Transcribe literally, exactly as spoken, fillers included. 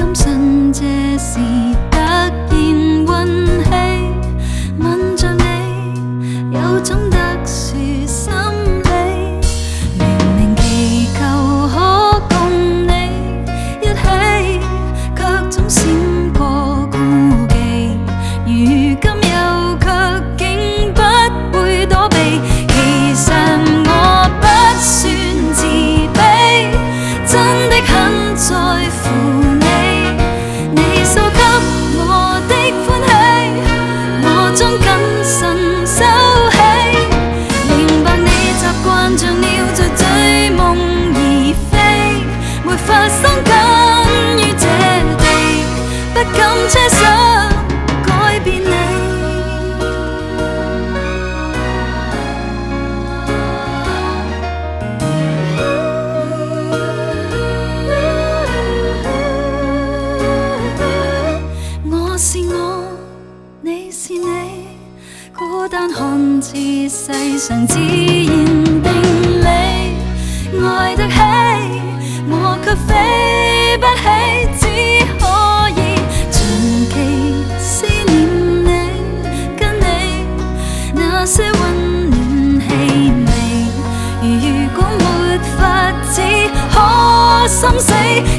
深信這是突然運氣，吻着你有種特殊心理，明明祈求可共你一起，卻總閃過顧忌，如今又卻竟不會躲避。其實我不算自卑，真的很在乎你，你掃給我的歡喜，我將謹慎收起。明白你習慣像鳥在追夢而飛，沒法生根於這地，不敢奢想改變你。我是我，你是你，孤單看似世上自然定理，愛得起，我卻飛不起，只可以長期思念你，跟你那些溫暖氣味。如果沒法子可心死。